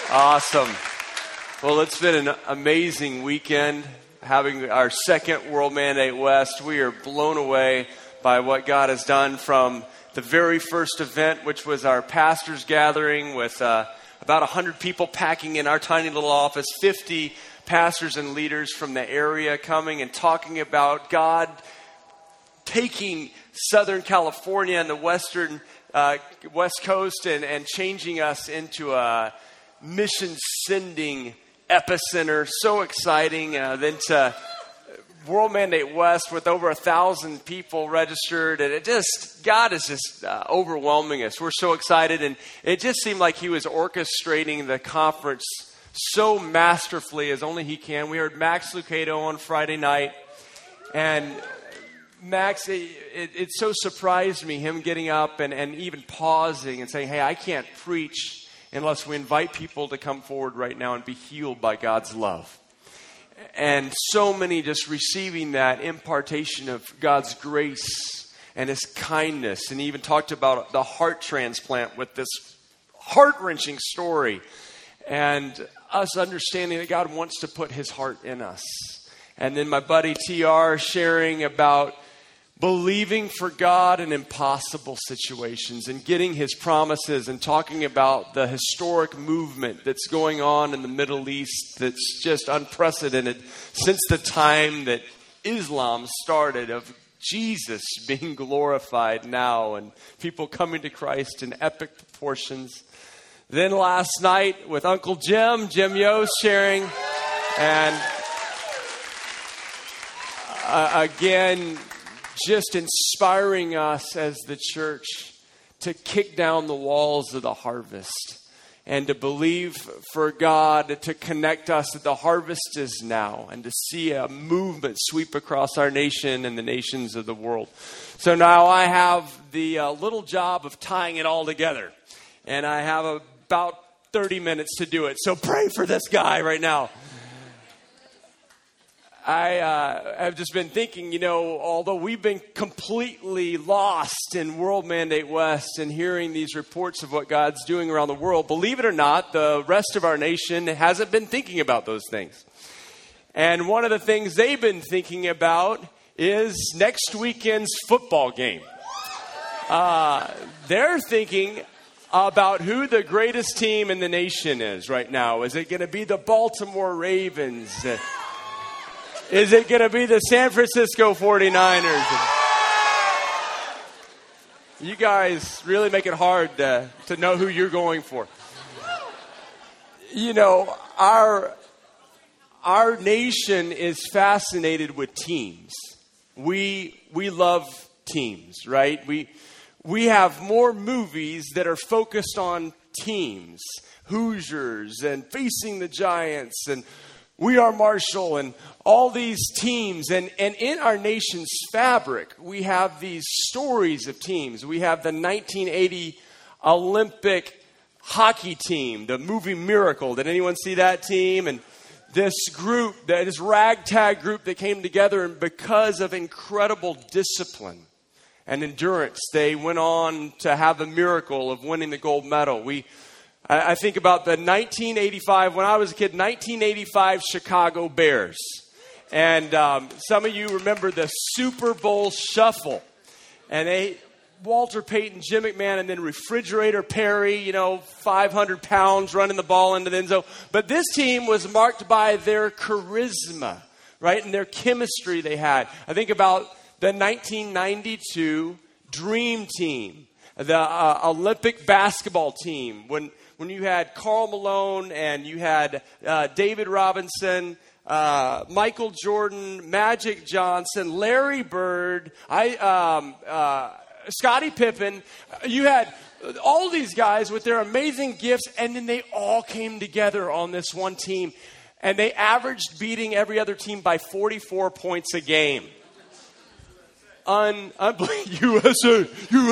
Awesome. Well, it's been an amazing weekend having our second World Mandate West. We are blown away by what God has done from the very first event, which was our pastors gathering with about 100 people packing in our tiny little office, 50 pastors and leaders from the area coming and talking about God taking Southern California and the West Coast and changing us into a mission-sending epicenter. So exciting. Then to World Mandate West with over 1,000 people registered. And God is just overwhelming us. We're so excited. And it just seemed like he was orchestrating the conference so masterfully as only he can. We heard Max Lucado on Friday night. And Max, it so surprised me, him getting up and even pausing and saying, hey, I can't preach unless we invite people to come forward right now and be healed by God's love. And so many just receiving that impartation of God's grace and his kindness. And he even talked about the heart transplant with this heart-wrenching story. And us understanding that God wants to put his heart in us. And then my buddy TR sharing about believing for God in impossible situations and getting his promises and talking about the historic movement that's going on in the Middle East that's just unprecedented since the time that Islam started, of Jesus being glorified now and people coming to Christ in epic proportions. Then last night with Uncle Jim Yost sharing, and again, just inspiring us as the church to kick down the walls of the harvest and to believe for God to connect us that the harvest is now, and to see a movement sweep across our nation and the nations of the world. So now I have the little job of tying it all together, and I have about 30 minutes to do it. So pray for this guy right now. I have just been thinking, although we've been completely lost in World Mandate West and hearing these reports of what God's doing around the world, believe it or not, the rest of our nation hasn't been thinking about those things. And one of the things they've been thinking about is next weekend's football game. They're thinking about who the greatest team in the nation is right now. Is it going to be the Baltimore Ravens? Is it going to be the San Francisco 49ers? You guys really make it hard to know who you're going for. Our nation is fascinated with teams. We love teams, right? We have more movies that are focused on teams. Hoosiers and Facing the Giants and We Are Marshall and all these teams. And in our nation's fabric, we have these stories of teams. We have the 1980 Olympic hockey team, the movie Miracle. Did anyone see that team? And this group, this ragtag group that came together, and because of incredible discipline and endurance, they went on to have the miracle of winning the gold medal. I think about the 1985, when I was a kid, 1985 Chicago Bears. And some of you remember the Super Bowl Shuffle. And Walter Payton, Jim McMahon, and then Refrigerator Perry, 500 pounds running the ball into the end zone. But this team was marked by their charisma, right, and their chemistry they had. I think about the 1992 Dream Team, the Olympic basketball team, when you had Karl Malone and you had David Robinson, Michael Jordan, Magic Johnson, Larry Bird, Scottie Pippen. You had all these guys with their amazing gifts, and then they all came together on this one team. And they averaged beating every other team by 44 points a game. Unbelievable. USA.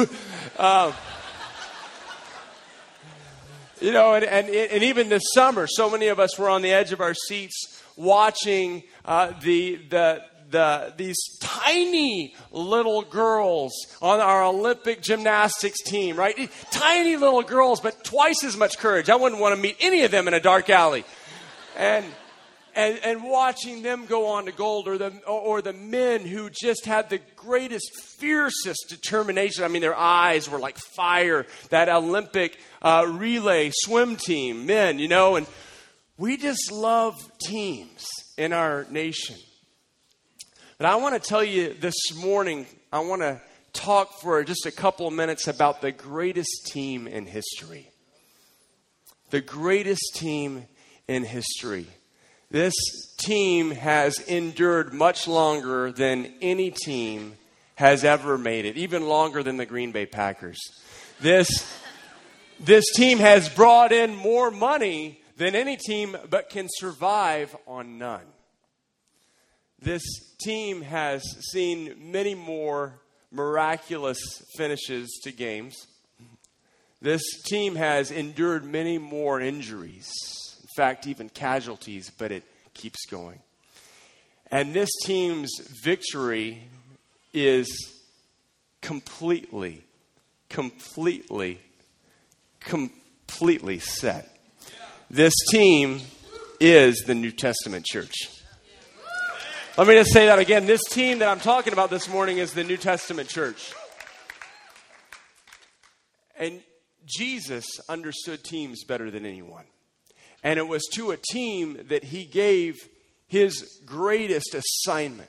And even this summer, so many of us were on the edge of our seats watching the these tiny little girls on our Olympic gymnastics team, right? Tiny little girls, but twice as much courage. I wouldn't want to meet any of them in a dark alley. And watching them go on to gold, or the men who just had the greatest, fiercest determination. I mean, their eyes were like fire. That Olympic relay swim team, men, and we just love teams in our nation. But I want to tell you this morning, I want to talk for just a couple of minutes about the greatest team in history. The greatest team in history. This team has endured much longer than any team has ever made it, even longer than the Green Bay Packers. This team has brought in more money than any team, but can survive on none. This team has seen many more miraculous finishes to games. This team has endured many more injuries. In fact, even casualties, but it keeps going. And this team's victory is completely set. This team is the New Testament church. Let me just say that again. This team that I'm talking about this morning is the New Testament church. And Jesus understood teams better than anyone. And it was to a team that he gave his greatest assignment.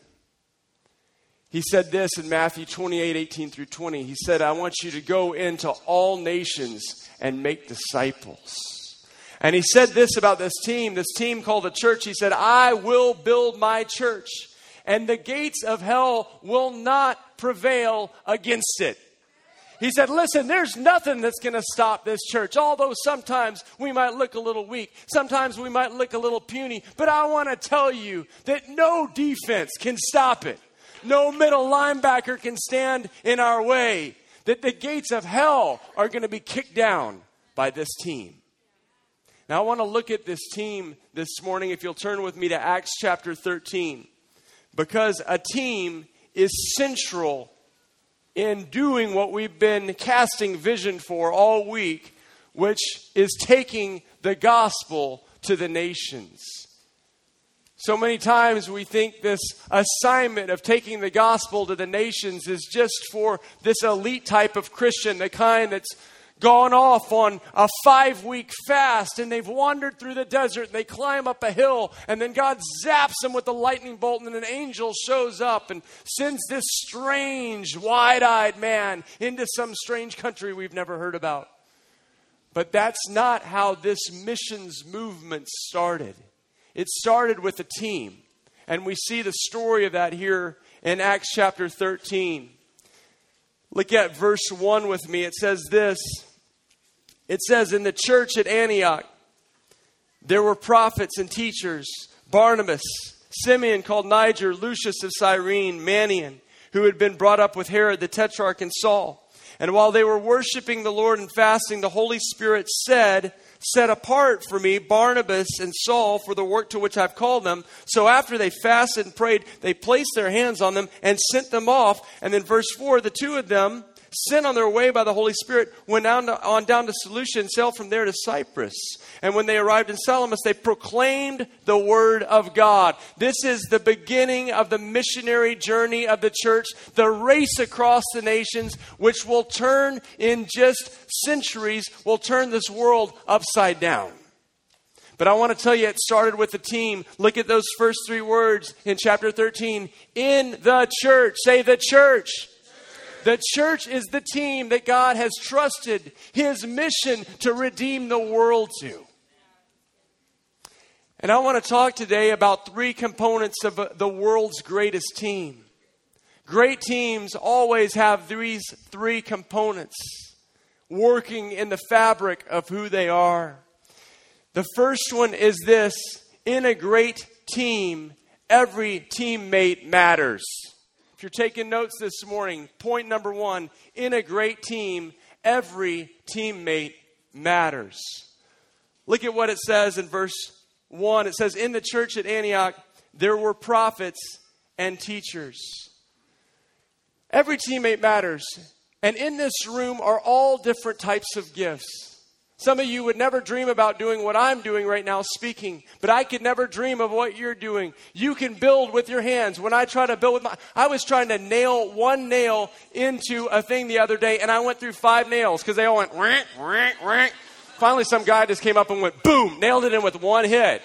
He said this in Matthew 28:18-20. He said, I want you to go into all nations and make disciples. And he said this about this team called the church. He said, I will build my church, and the gates of hell will not prevail against it. He said, listen, there's nothing that's going to stop this church. Although sometimes we might look a little weak. Sometimes we might look a little puny. But I want to tell you that no defense can stop it. No middle linebacker can stand in our way. That the gates of hell are going to be kicked down by this team. Now, I want to look at this team this morning, if you'll turn with me to Acts chapter 13. Because a team is central in doing what we've been casting vision for all week, which is taking the gospel to the nations. So many times we think this assignment of taking the gospel to the nations is just for this elite type of Christian, the kind that's gone off on a 5-week fast, and they've wandered through the desert, and they climb up a hill, and then God zaps them with a lightning bolt, and then an angel shows up and sends this strange, wide-eyed man into some strange country we've never heard about. But that's not how this missions movement started. It started with a team, and we see the story of that here in Acts chapter 13. Look at verse 1 with me. It says this. It says, in the church at Antioch, there were prophets and teachers, Barnabas, Simeon called Niger, Lucius of Cyrene, Manaen, who had been brought up with Herod the Tetrarch, and Saul. And while they were worshiping the Lord and fasting, the Holy Spirit said, set apart for me Barnabas and Saul for the work to which I've called them. So after they fasted and prayed, they placed their hands on them and sent them off. And then verse 4, the two of them, sent on their way by the Holy Spirit, went down to Seleucia and sailed from there to Cyprus. And when they arrived in Salamis, they proclaimed the word of God. This is the beginning of the missionary journey of the church, the race across the nations, which will turn in just centuries, will turn this world upside down. But I want to tell you, it started with the team. Look at those first 3 words in chapter 13. In the church. Say the church. The church is the team that God has trusted his mission to redeem the world to. And I want to talk today about 3 components of the world's greatest team. Great teams always have these 3 components working in the fabric of who they are. The first one is this: in a great team, every teammate matters. If you're taking notes this morning, point number 1, in a great team, every teammate matters. Look at what it says in verse 1. It says, in the church at Antioch, there were prophets and teachers. Every teammate matters. And in this room are all different types of gifts. Some of you would never dream about doing what I'm doing right now, speaking. But I could never dream of what you're doing. You can build with your hands. When I try to build with I was trying to nail one nail into a thing the other day, and I went through 5 nails because they all went, rank, rank, rank. Finally, some guy just came up and went, boom, nailed it in with one hit.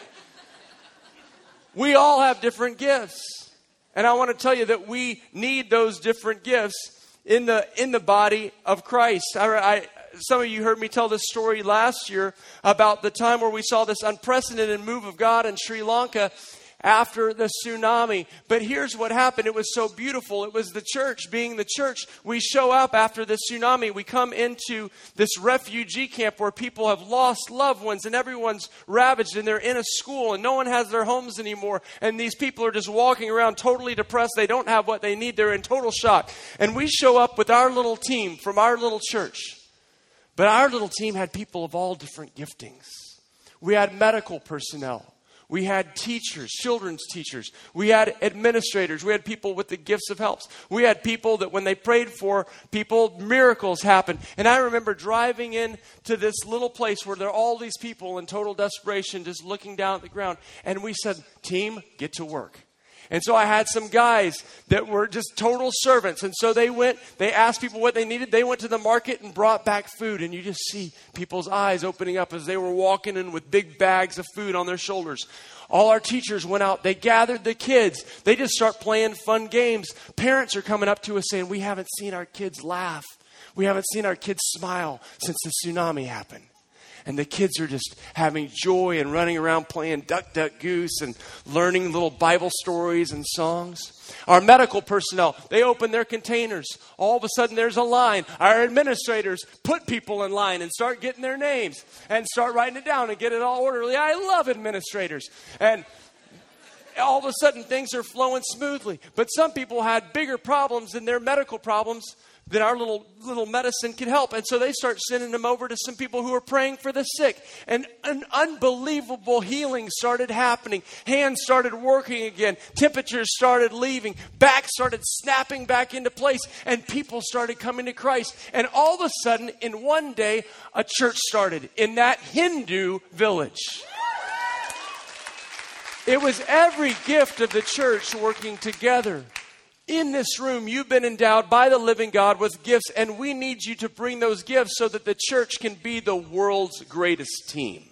We all have different gifts. And I want to tell you that we need those different gifts in the body of Christ. Some of you heard me tell this story last year about the time where we saw this unprecedented move of God in Sri Lanka after the tsunami. But here's what happened. It was so beautiful. It was the church being the church. We show up after the tsunami. We come into this refugee camp where people have lost loved ones and everyone's ravaged and they're in a school and no one has their homes anymore. And these people are just walking around totally depressed. They don't have what they need. They're in total shock. And we show up with our little team from our little church. But our little team had people of all different giftings. We had medical personnel. We had teachers, children's teachers. We had administrators. We had people with the gifts of helps. We had people that when they prayed for people, miracles happened. And I remember driving into this little place where there are all these people in total desperation just looking down at the ground. And we said, team, get to work. And so I had some guys that were just total servants. And so they asked people what they needed. They went to the market and brought back food. And you just see people's eyes opening up as they were walking in with big bags of food on their shoulders. All our teachers went out. They gathered the kids. They just start playing fun games. Parents are coming up to us saying, we haven't seen our kids laugh. We haven't seen our kids smile since the tsunami happened. And the kids are just having joy and running around playing Duck, Duck, Goose and learning little Bible stories and songs. Our medical personnel, they open their containers. All of a sudden there's a line. Our administrators put people in line and start getting their names and start writing it down and get it all orderly. I love administrators. And all of a sudden things are flowing smoothly. But some people had bigger problems than their medical problems that our little medicine could help. And so they start sending them over to some people who are praying for the sick. And an unbelievable healing started happening. Hands started working again. Temperatures started leaving. Backs started snapping back into place. And people started coming to Christ. And all of a sudden, in one day, a church started in that Hindu village. It was every gift of the church working together. In this room, you've been endowed by the living God with gifts, and we need you to bring those gifts so that the church can be the world's greatest team.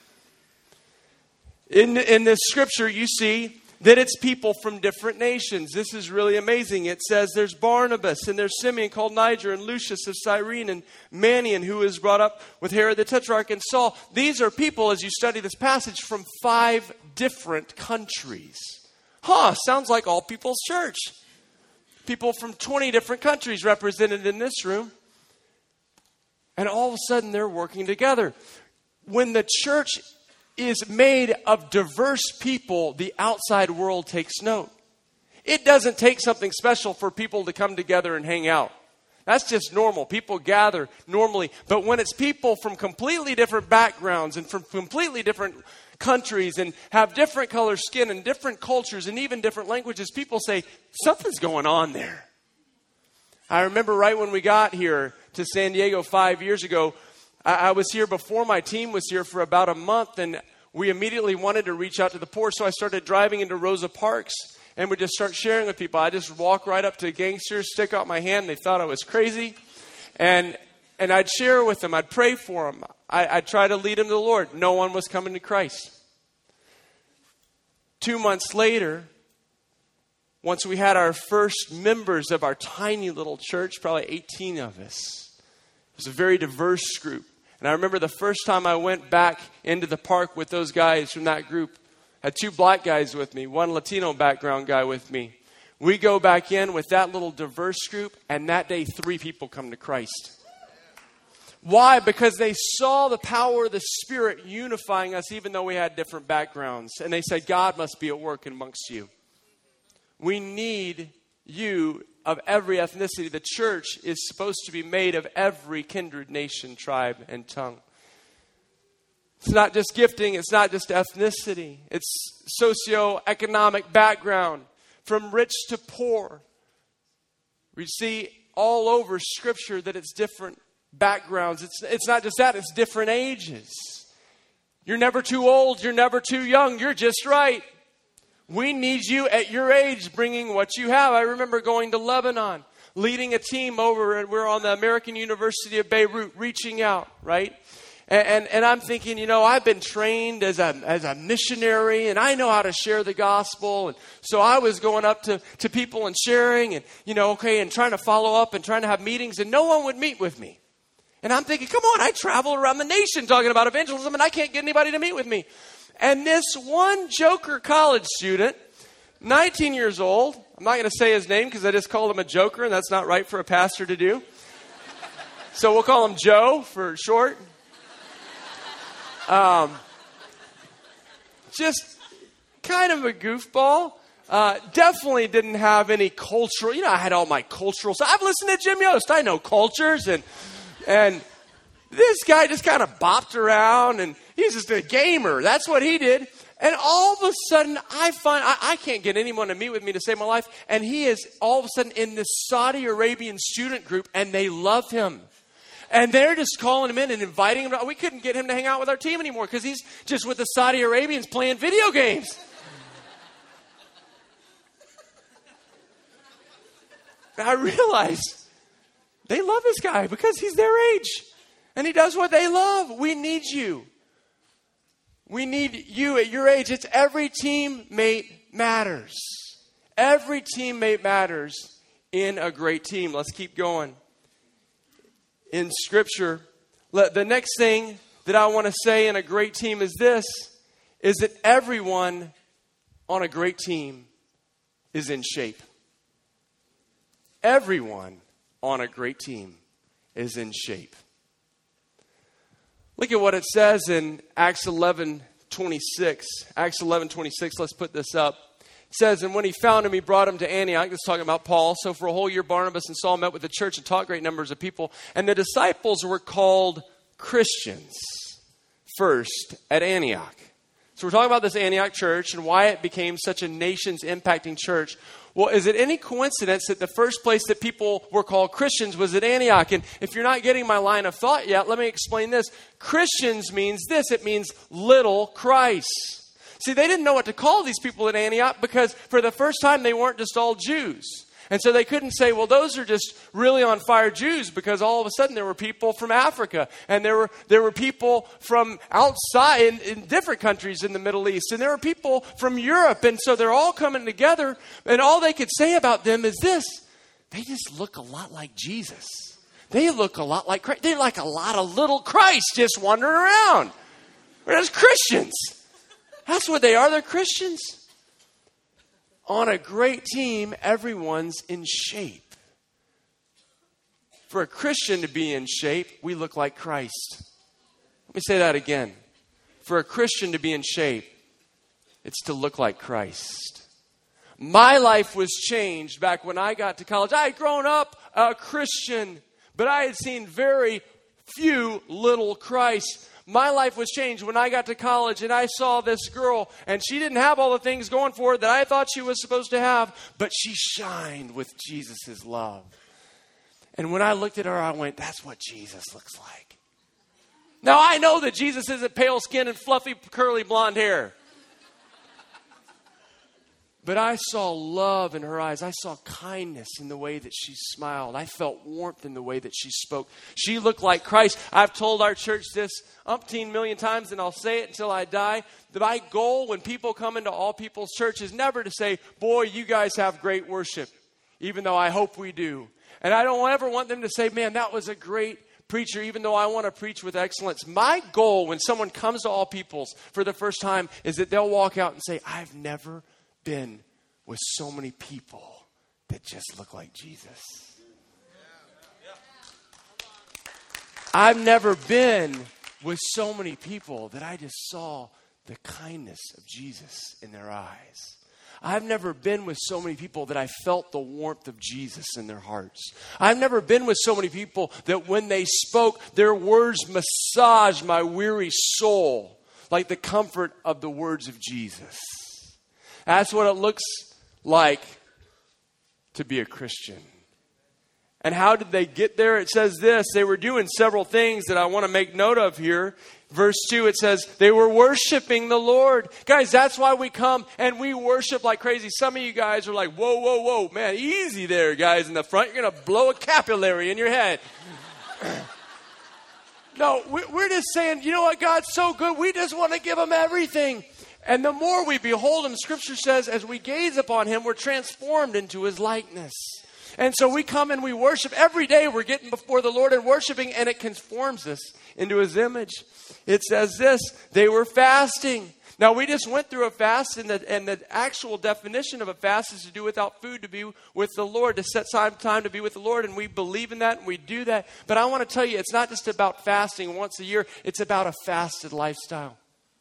In this scripture, you see that it's people from different nations. This is really amazing. It says there's Barnabas, and there's Simeon called Niger, and Lucius of Cyrene, and Manaen, who was brought up with Herod the Tetrarch, and Saul. These are people, as you study this passage, from 5 different countries. Sounds like All People's Church. People from 20 different countries represented in this room. And all of a sudden they're working together. When the church is made of diverse people, the outside world takes note. It doesn't take something special for people to come together and hang out. That's just normal. People gather normally. But when it's people from completely different backgrounds and from completely different countries and have different color skin and different cultures and even different languages, people say, something's going on there. I remember right when we got here to San Diego 5 years ago, I was here before my team was here for about a month, and we immediately wanted to reach out to the poor, so I started driving into Rosa Parks and would just start sharing with people. I just walk right up to gangsters, stick out my hand. They thought I was crazy. And I'd share with them. I'd pray for them. I'd try to lead them to the Lord. No one was coming to Christ. 2 months later, once we had our first members of our tiny little church, probably 18 of us. It was a very diverse group. And I remember the first time I went back into the park with those guys from that group. I had 2 black guys with me, 1 Latino background guy with me. We go back in with that little diverse group, and that day 3 people come to Christ. Why? Because they saw the power of the Spirit unifying us even though we had different backgrounds. And they said, God must be at work amongst you. We need you of every ethnicity. The church is supposed to be made of every kindred, nation, tribe, and tongue. It's not just gifting. It's not just ethnicity. It's socioeconomic background. from rich to poor. We see all over Scripture that it's different backgrounds. It's not just that, it's different ages. You're never too old, you're never too young, you're just right. We need you at your age bringing what you have. I remember going to Lebanon, leading a team over, and we're on the American University of Beirut, reaching out, right? And I'm thinking, I've been trained as a missionary, and I know how to share the gospel. And so I was going up to people and sharing, and, and trying to follow up and trying to have meetings, and no one would meet with me. And I'm thinking, come on, I travel around the nation talking about evangelism, and I can't get anybody to meet with me. And this one joker college student, 19 years old, I'm not going to say his name because I just called him a joker, and that's not right for a pastor to do. So we'll call him Joe for short. Just kind of a goofball. Definitely didn't have any cultural, I had all my cultural stuff. I've listened to Jim Yost. I know cultures, and this guy just kind of bopped around, and he's just a gamer. That's what he did. And all of a sudden, I find I can't get anyone to meet with me to save my life. And he is all of a sudden in this Saudi Arabian student group, and they love him. And they're just calling him in and inviting him. We couldn't get him to hang out with our team anymore because he's just with the Saudi Arabians playing video games. And I realized they love this guy because he's their age. And he does what they love. We need you. We need you at your age. It's every teammate matters. Every teammate matters in a great team. Let's keep going. In Scripture, the next thing that I want to say in a great team is this, is that everyone on a great team is in shape. Everyone on a great team is in shape. Look at what it says in Acts 11:26. Acts 11:26, let's put this up. It says, and when he found him, he brought him to Antioch. This is talking about Paul. So for a whole year, Barnabas and Saul met with the church and taught great numbers of people. And the disciples were called Christians first at Antioch. So we're talking about this Antioch church and why it became such a nations impacting church. Well, is it any coincidence that the first place that people were called Christians was at Antioch? And if you're not getting my line of thought yet, let me explain this. Christians means this. It means little Christ. See, they didn't know what to call these people at Antioch because for the first time they weren't just all Jews. And so they couldn't say, well, those are just really on fire Jews, because all of a sudden there were people from Africa and there were people from outside in different countries in the Middle East, and there were people from Europe. And so they're all coming together, and all they could say about them is this: they just look a lot like Jesus. They look a lot like Christ. They're like a lot of little Christ just wandering around. We're just Christians. That's what they are. They're Christians. On a great team, everyone's in shape. For a Christian to be in shape, we look like Christ. Let me say that again. For a Christian to be in shape, it's to look like Christ. My life was changed back when I got to college. I had grown up a Christian, but I had seen very few little Christ. My life was changed when I got to college and I saw this girl, and she didn't have all the things going for her that I thought she was supposed to have, but she shined with Jesus' love. And when I looked at her, I went, that's what Jesus looks like. Now, I know that Jesus isn't pale skin and fluffy, curly blonde hair. But I saw love in her eyes. I saw kindness in the way that she smiled. I felt warmth in the way that she spoke. She looked like Christ. I've told our church this umpteen million times, and I'll say it until I die. That my goal when people come into All People's Church is never to say, boy, you guys have great worship, even though I hope we do. And I don't ever want them to say, man, that was a great preacher, even though I want to preach with excellence. My goal when someone comes to All People's for the first time is that they'll walk out and say, I've never been with so many people that just look like Jesus. I've never been with so many people that I just saw the kindness of Jesus in their eyes. I've never been with so many people that I felt the warmth of Jesus in their hearts. I've never been with so many people that when they spoke, their words massaged my weary soul like the comfort of the words of Jesus. That's what it looks like to be a Christian. And how did they get there? It says this. They were doing several things that I want to make note of here. Verse 2, it says, they were worshiping the Lord. Guys, that's why we come and we worship like crazy. Some of you guys are like, whoa, whoa, whoa. Man, easy there, guys, in the front. You're going to blow a capillary in your head. No, we're just saying, you know what? God's so good. We just want to give him everything. And the more we behold him, Scripture says, as we gaze upon him, we're transformed into his likeness. And so we come and we worship. Every day we're getting before the Lord and worshiping, and it conforms us into his image. It says this, they were fasting. Now, we just went through a fast, and the actual definition of a fast is to do without food, to be with the Lord, to set time to be with the Lord, and we believe in that, and we do that. But I want to tell you, it's not just about fasting once a year. It's about a fasted lifestyle.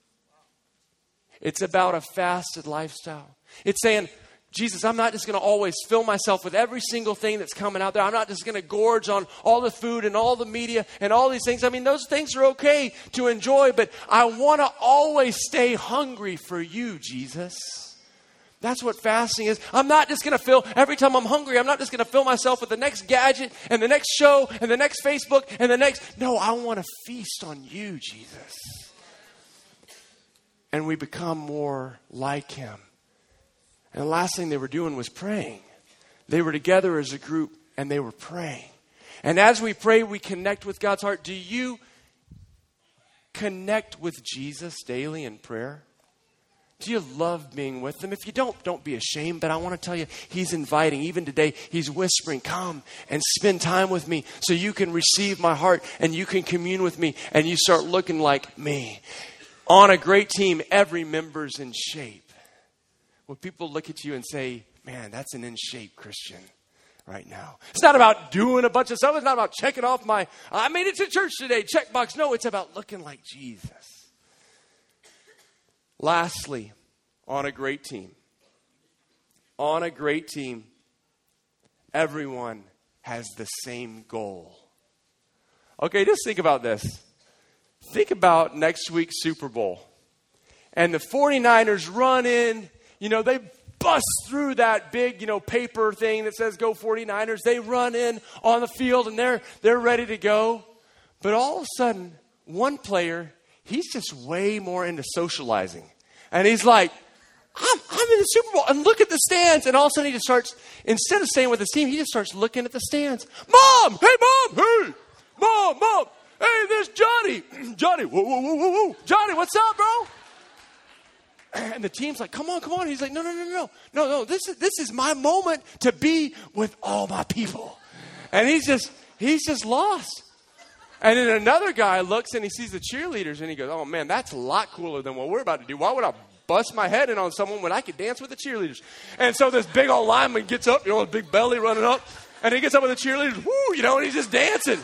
It's about a fasted lifestyle. It's saying, Jesus, I'm not just going to always fill myself with every single thing that's coming out there. I'm not just going to gorge on all the food and all the media and all these things. I mean, those things are okay to enjoy, but I want to always stay hungry for you, Jesus. That's what fasting is. I'm not just going to fill, every time I'm hungry, I'm not just going to fill myself with the next gadget and the next show and the next Facebook and the next. No, I want to feast on you, Jesus. And we become more like him. And the last thing they were doing was praying. They were together as a group and they were praying. And as we pray, we connect with God's heart. Do you connect with Jesus daily in prayer? Do you love being with him? If you don't be ashamed. But I want to tell you, he's inviting. Even today, he's whispering, come and spend time with me so you can receive my heart and you can commune with me and you start looking like me. On a great team, every member's in shape. When people look at you and say, man, that's an in-shape Christian right now. It's not about doing a bunch of stuff. It's not about checking off I made it to church today, checkbox. No, it's about looking like Jesus. Lastly, on a great team. On a great team, everyone has the same goal. Okay, just think about this. Think about next week's Super Bowl. And the 49ers run in. You know, they bust through that big, paper thing that says go 49ers. They run in on the field and they're ready to go. But all of a sudden, one player, he's just way more into socializing. And he's like, I'm in the Super Bowl. And look at the stands. And all of a sudden he just starts, instead of staying with his team, he just starts looking at the stands. Mom! Hey, Mom! Hey! Mom! Hey, there's Johnny! Johnny! Whoa, whoa, whoa, whoa, whoa! Johnny, what's up, bro? And the team's like, come on. He's like, no. This is my moment to be with all my people. And he's just lost. And then another guy looks and he sees the cheerleaders and he goes, oh man, that's a lot cooler than what we're about to do. Why would I bust my head in on someone when I could dance with the cheerleaders? And so this big old lineman gets up, a big belly running up, and he gets up with the cheerleaders, and he's just dancing.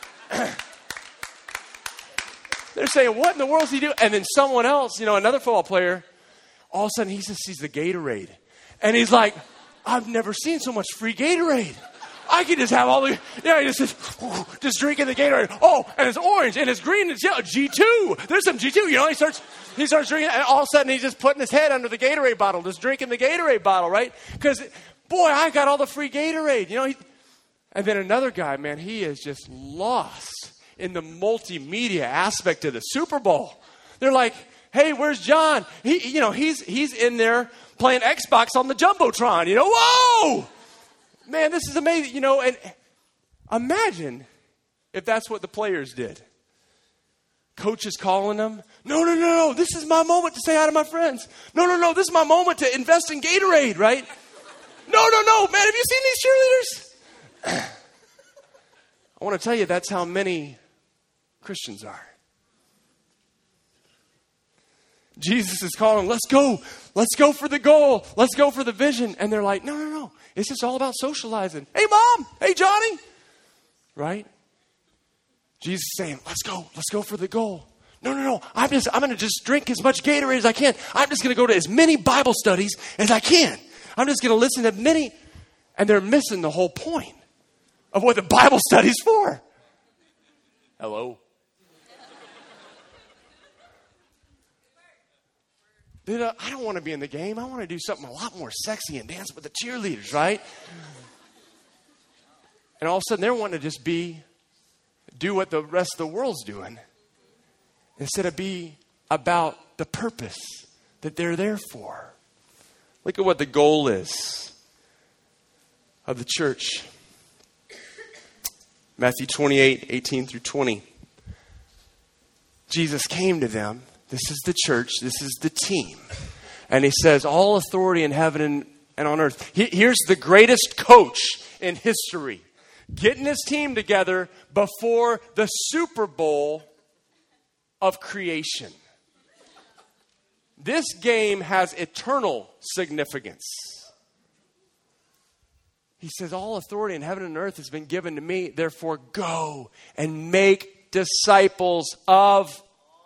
They're saying, what in the world is he doing? And then someone else, another football player, all of a sudden, he just sees the Gatorade. And he's like, I've never seen so much free Gatorade. I can just have all the, he just drinking the Gatorade. Oh, and it's orange, and it's green, and it's yellow. G2. There's some G2. He starts drinking, and all of a sudden, he's just putting his head under the Gatorade bottle, just drinking the Gatorade bottle, right? Because, boy, I got all the free Gatorade. And then another guy, man, he is just lost in the multimedia aspect of the Super Bowl. They're like, hey, where's John? He's in there playing Xbox on the Jumbotron. Whoa! Man, this is amazing. And imagine if that's what the players did. Coach is calling them. No. This is my moment to say hi to my friends. No. This is my moment to invest in Gatorade, right? No. Man, have you seen these cheerleaders? I want to tell you that's how many Christians are. Jesus is calling, let's go for the goal. Let's go for the vision. And they're like, no. It's just all about socializing. Hey, Mom. Hey, Johnny. Right? Jesus is saying, let's go for the goal. No. I'm going to just drink as much Gatorade as I can. I'm just going to go to as many Bible studies as I can. I'm just going to listen to many. And they're missing the whole point of what the Bible study's for. Hello? I don't want to be in the game. I want to do something a lot more sexy and dance with the cheerleaders, right? And all of a sudden, they're wanting to just do what the rest of the world's doing instead of be about the purpose that they're there for. Look at what the goal is of the church. Matthew 28, 18 through 20. Jesus came to them. This is the church. This is the team. And he says, all authority in heaven and on earth. Here's the greatest coach in history, getting his team together before the Super Bowl of creation. This game has eternal significance. He says, all authority in heaven and earth has been given to me. Therefore, go and make disciples of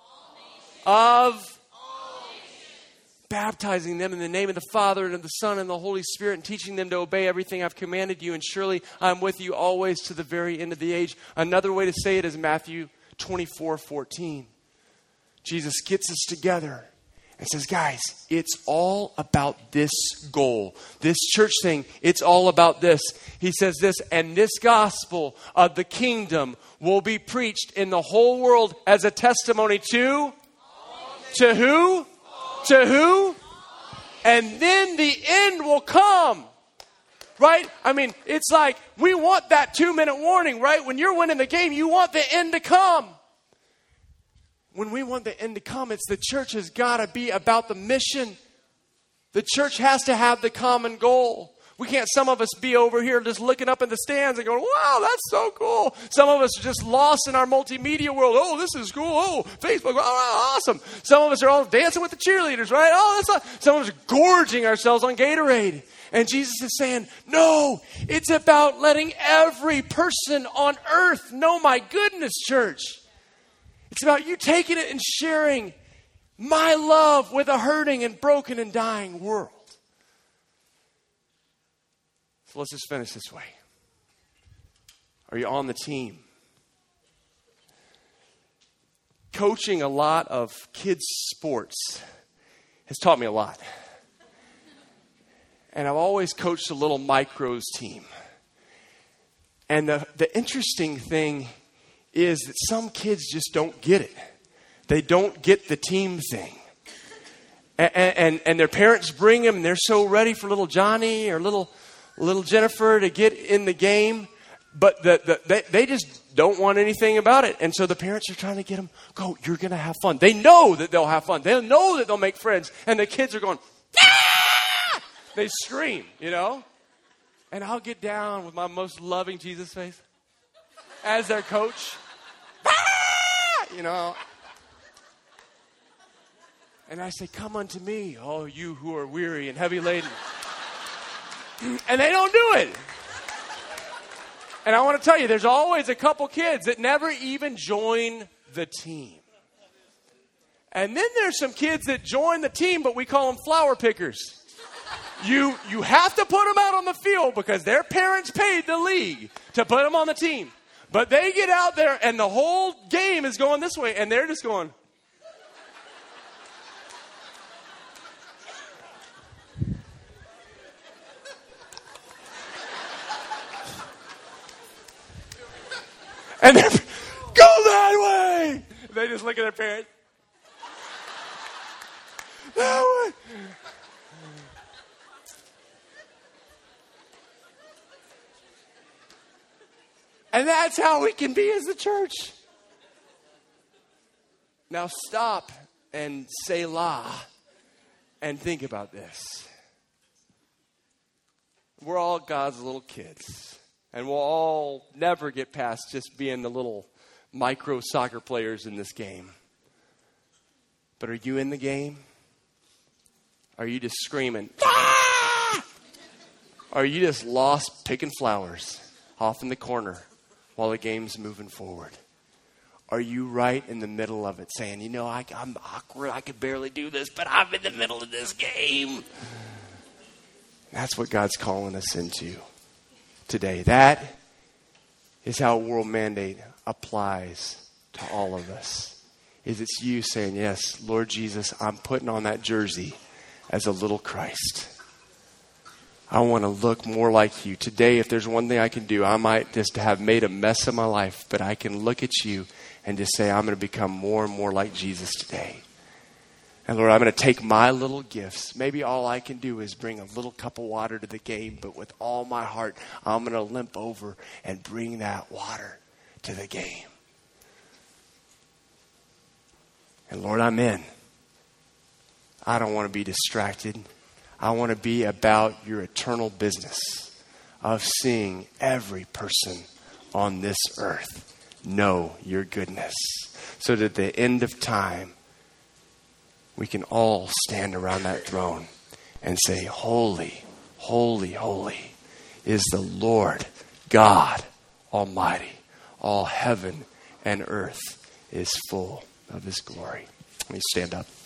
baptizing them in the name of the Father and of the Son and the Holy Spirit, and teaching them to obey everything I've commanded you. And surely I'm with you always to the very end of the age. Another way to say it is Matthew 24:14. Jesus gets us together and says, guys, it's all about this goal. This church thing, it's all about this. He says this, and this gospel of the kingdom will be preached in the whole world as a testimony to who? To who? And then the end will come. Right? I mean, it's like we want that 2-minute warning, right? When you're winning the game, you want the end to come. When we want the end to come, it's the church has got to be about the mission. The church has to have the common goal. We can't, some of us, be over here just looking up in the stands and going, wow, that's so cool. Some of us are just lost in our multimedia world. Oh, this is cool. Oh, Facebook. Oh, awesome. Some of us are all dancing with the cheerleaders, right? Oh, that's some of us are gorging ourselves on Gatorade. And Jesus is saying, no, it's about letting every person on earth know my goodness, church. It's about you taking it and sharing my love with a hurting and broken and dying world. So let's just finish this way. Are you on the team? Coaching a lot of kids' sports has taught me a lot. And I've always coached a little micros team. And the interesting thing is that some kids just don't get it. They don't get the team thing. And their parents bring them and they're so ready for little Johnny or little Jennifer to get in the game. But they just don't want anything about it. And so the parents are trying to get them, go, you're going to have fun. They know that they'll have fun. They know that they'll make friends. And the kids are going, ah! They scream, you know. And I'll get down with my most loving Jesus face as their coach. Ah! You know. And I say, come unto me, all you who are weary and heavy laden. And they don't do it. And I want to tell you, there's always a couple kids that never even join the team. And then there's some kids that join the team, but we call them flower pickers. You have to put them out on the field because their parents paid the league to put them on the team. But they get out there and the whole game is going this way and they're just going. And they're, go that way. They just look at their parents. That way. And that's how we can be as the church. Now stop and Selah and think about this. We're all God's little kids. And we'll all never get past just being the little micro soccer players in this game. But are you in the game? Are you just screaming? Ah! Or are you just lost picking flowers off in the corner while the game's moving forward? Are you right in the middle of it saying, you know, I'm awkward, I could barely do this, but I'm in the middle of this game? That's what God's calling us into today. That is how World Mandate applies to all of us. is it's you saying, yes, Lord Jesus, I'm putting on that jersey as a little Christ. I want to look more like you. Today, if there's one thing I can do, I might just have made a mess of my life, but I can look at you and just say, I'm going to become more and more like Jesus today. And Lord, I'm going to take my little gifts. Maybe all I can do is bring a little cup of water to the game, but with all my heart, I'm going to limp over and bring that water to the game. And Lord, I'm in. I don't want to be distracted. I want to be about your eternal business of seeing every person on this earth know your goodness. So that at the end of time, we can all stand around that throne and say, holy, holy, holy is the Lord God Almighty. All heaven and earth is full of his glory. Let me stand up.